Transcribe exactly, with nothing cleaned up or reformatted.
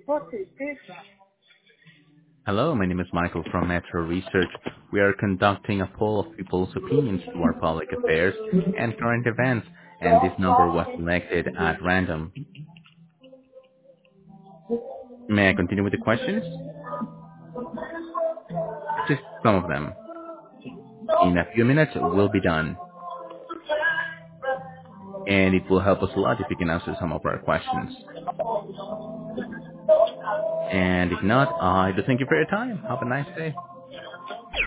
What is this? Hello, my name is Michael from Metro Research. We are conducting a poll of people's opinions to our public affairs and current events, and this number was selected at random. May I continue with the questions? Just some of them. In a few minutes, we'll be done, and it will help us a lot if you can answer some of our questions. And if not, I do thank you for your time. Have a nice day.